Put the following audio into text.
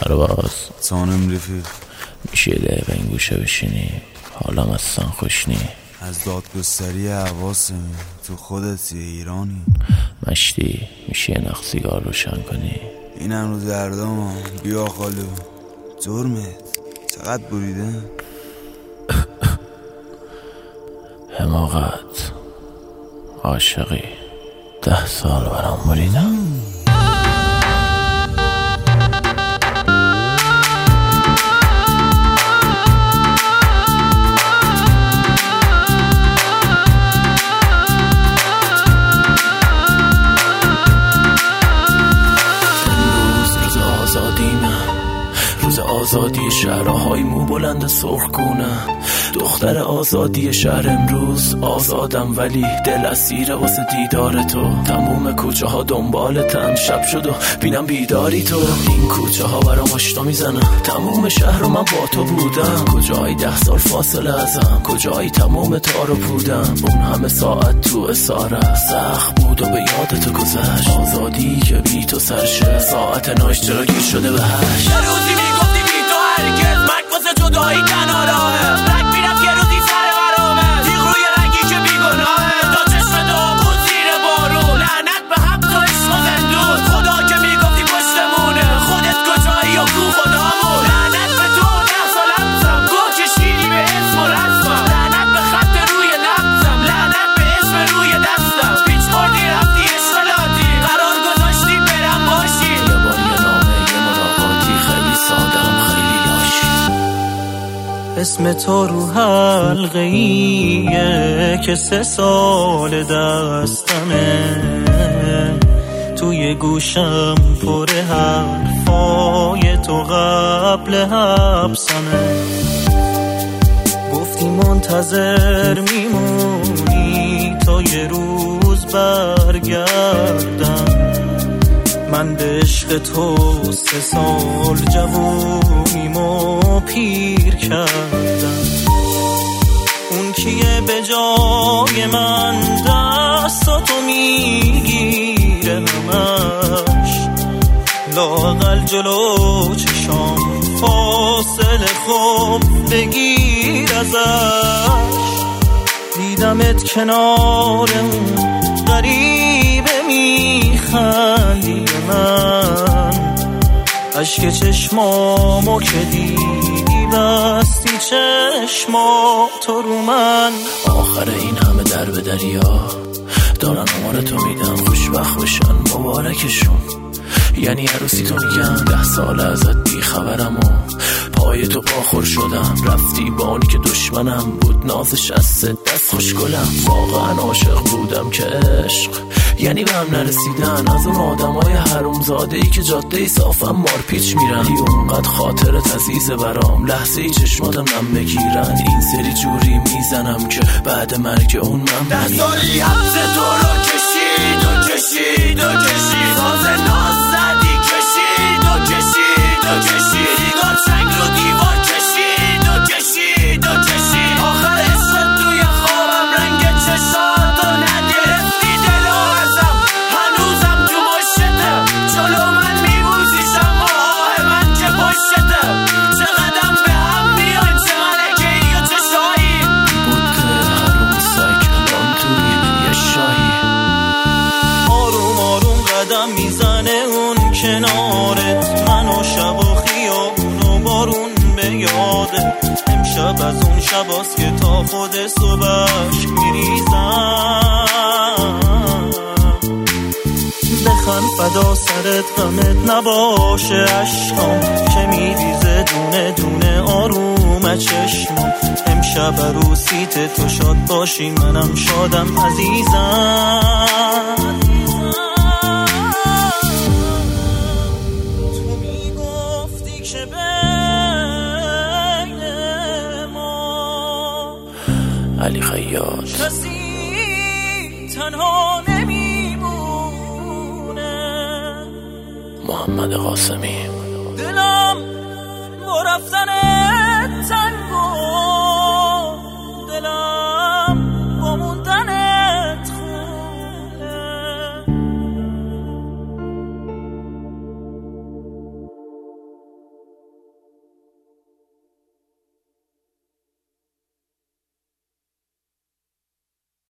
پرواز تانم رفیق میشه ده به این گوشه بشینی، حالم اصلا خوش نی. از دادگستری حواسم تو خودت ایرانی مشتی میشه یه نخ سیگار روشن کنی. اینم رو دردام بیا خالو جرمت چقدر بریده حماقت عاشقی 10 سال برام بریدم. روز آزادی شهرهای مو بلند سرخگونه، دختر آزادی شهر امروز. آزادم ولی دل اسیره واسه دیدار تو. تموم کوچه ها دنبالتن، شب شد و بینم بیداری تو. این کوچه ها برام آشنا میزنن، تموم شهر رو من با تو بودم. کجایی 10 سال فاصله ازم، کجایی تموم تارو پودم. اون همه ساعت تو اساره سخت بود و به یاد تو گذشت. آزادی که بی تو سرشه، ساعت ناشتراکی شده به 8. یه روزی میگفتی بی تو هرگز، مرگ واسه جدایی تنها راهه. رنگ میرفت یه روزی سر برامه، تیغ روی رنگی که بیگناهه. تا چشم تو بود زیر بارون، لعنت به حق تو عشق و زندون. خدا که میگفتی پشتمونه، خودت کجایی و کو خدامون. لعنت به تو 10 سال همزم، گو کشیدی به اسم و رسمم. لعنت به خط روی نبزم، لعنت به اسم روی دستم. پیچ خوردی رفتی عشق لادی، قرار گذاشتی برم باشی. یه بار یه نامه یه ملاقاتی، خیلی سادم خیلی لاشی. اسم تو رو حلقه ایه که 3 سال دستمه. توی گوشم پر حرفای تو قبل حبسمه. گفتی منتظر میمونی تا یه روز برگردم. من به عشق تو 3 سال جوونیمو پیر کردم. اون کیه به جای من دستاتو میگیره همش، لااقل جلو چشام فاصله خوب بگیر ازش. دیدمت کنار اون غریبه میخندی به من، عشق چشمامو که دیدی بستی چشماتو رو من. آخر این همه در به دریا دارن آمار تو میدن، خوشبخت بشن مبارکشون. یعنی عروسی تو میگم 10 سال ازت بی خبرم و پای تو پاخور شدم. رفتی با اونی که دشمنم بود، نازش از دست خوشگلم. واقعا عاشق بودم که عشق یعنی به هم نرسیدن. از اون آدمای حرومزاده‌ای که جاده صافم مارپیچ میرن. اونقدر خاطرت عزیزه برام، لحظه ای چشماتم نم بگیرن. این سری جوری میزنم که بعد مرگ اون من 10 سالی حبس تو رو کشید و کشید و کشید. ساز ناز زدی کشید و کشید و کشید. سیگار چنگ رو دیوار کشید و کشید و کشید. آخر عشق توی خوابم رنگ چشاتو نگرفتی دلو ازم. هنوزم تو مشتم، جلو من میبوزیشم با آه من که پشتم. چقدم به هم میان، چه ملکه ای و چه شایی. بوده حروم سگ الان توی یه شایی. آروم آروم قدم میزنه اون کنارت، منو شب و خیابون و بارون به یاده. امشب از اون شباست که تا خود صبحش میریزم. بخند فدا سرت غمت نباشه، عشقام که میریزه دونه دونه آروم چشمام. امشب عروسیت تو شاد باشی، منم شادم عزیزم. تو میگفتی که بین ما علی خیاط کسی تنها نمیمونه. محمد قاسمی دلم با رفتن تنگو، دلم